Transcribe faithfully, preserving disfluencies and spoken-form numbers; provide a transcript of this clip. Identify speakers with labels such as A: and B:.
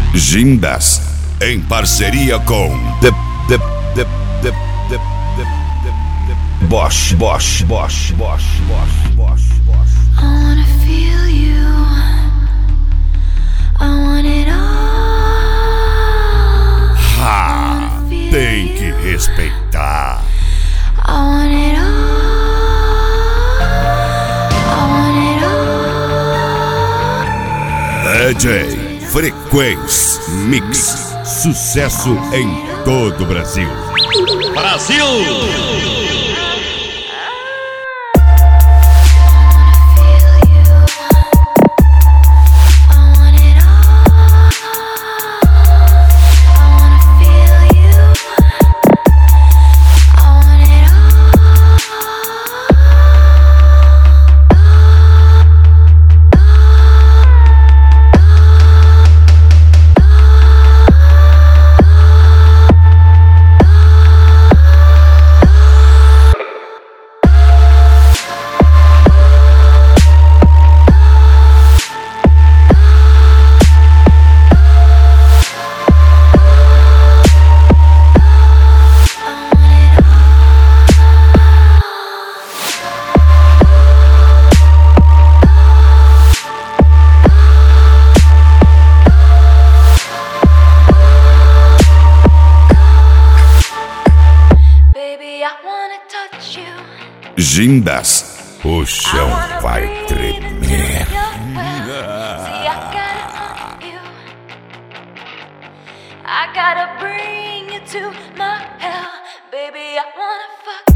A: Gindas, em parceria com The, The, The, The, The, The, The, The, Bosch, Bosch, Bosch, Bosch, Bosch, Bosch, Bosch.
B: I wanna feel you, I want it all.
A: Ah, tem que respeitar.
B: I want it all, I want it all.
A: D J Frequência Mix, sucesso em todo o Brasil.
C: Brasil!
A: Gindas, o chão vai tremer.
B: I gotta bring you to my hell, baby. I wanna fuck.